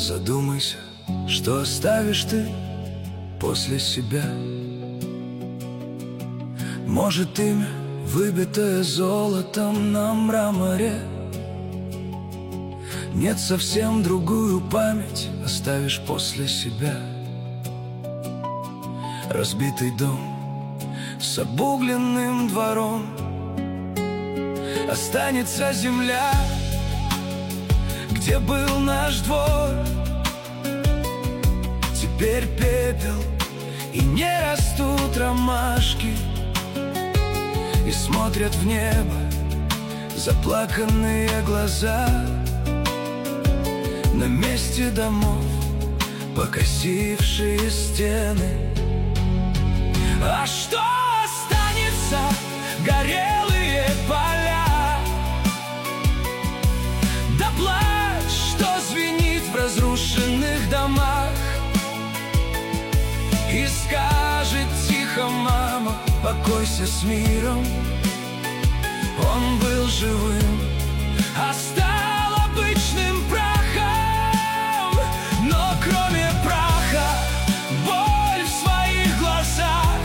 Задумайся, что оставишь ты после себя. Может, имя, выбитое золотом на мраморе. Нет, совсем другую память оставишь после себя. Разбитый дом с обугленным двором. Останется земля, где был наш двор. Теперь пепел, и не растут ромашки, и смотрят в небо заплаканные глаза. На месте домов покосившие стены. А что останется? Горелые поля, да плач, что звенит в разрушенных домах. И скажет тихо мама: покойся с миром. Он был живым, а стал обычным прахом. Но кроме праха боль в своих глазах,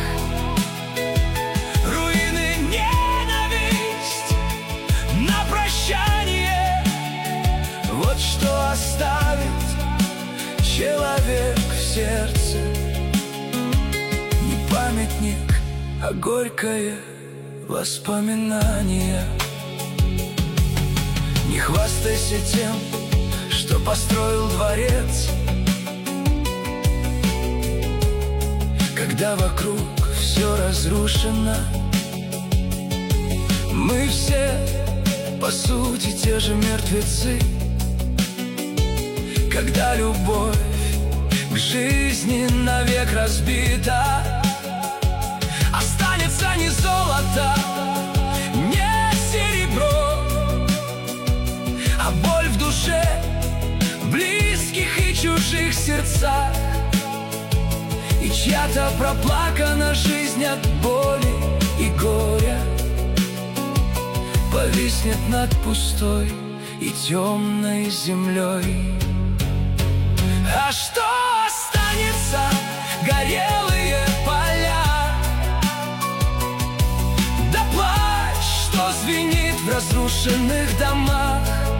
руины, ненависть на прощание. Вот что оставит человек в сердце. Не памятник, а горькое воспоминание. Не хвастайся тем, что построил дворец, когда вокруг все разрушено. Мы все, по сути, те же мертвецы. Когда любовь к жизни навек разбита, останется не золото, не серебро, а боль в душе, близких и чужих сердцах. И чья-то проплакана жизнь от боли и горя повиснет над пустой и темной землей. А что останется? Горелые поля, да плач, что звенит в разрушенных домах.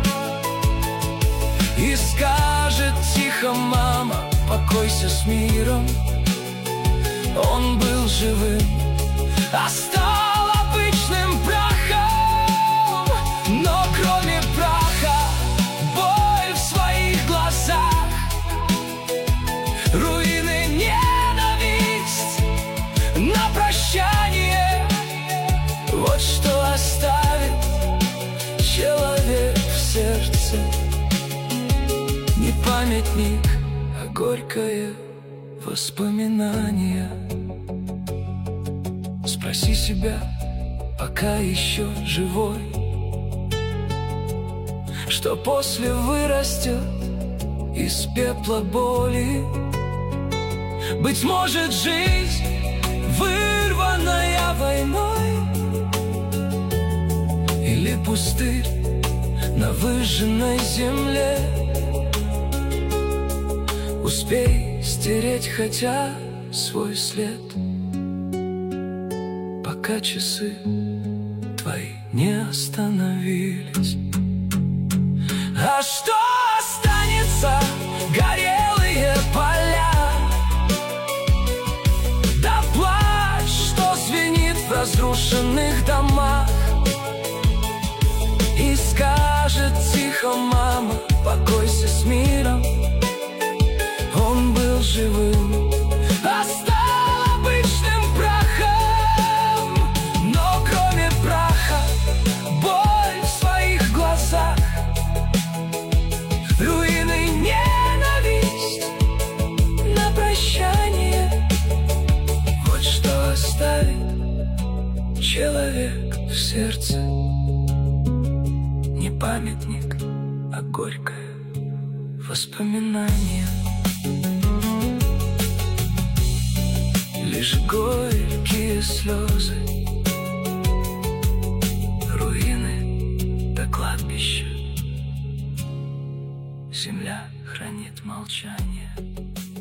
И скажет тихо мама: покойся с миром. Он был живым, а стал обычным прахом. Но кроме праха боль в своих глазах, руины, ненависть на прощание. Вот что оставит человек в сердце. Не памятник, а горькое воспоминание. Спроси себя, пока еще живой, что после вырастет из пепла боли. Быть может, жизнь, вырванная войной, или пустырь на выжженной земле. Успей стереть хотя свой след, пока часы твои не остановились. А что останется? Горелые поля, да плач, что звенит в разрушенных домах. И скажет тихо мама: покойся с миром. Он был живым, а стал обычным прахом. Но кроме праха боль в своих глазах, руины, ненависть на прощание. Вот что оставит человек в сердце. Не памятник, а горькое воспоминание. Лишь горькие слезы, руины до кладбища Земля хранит молчание.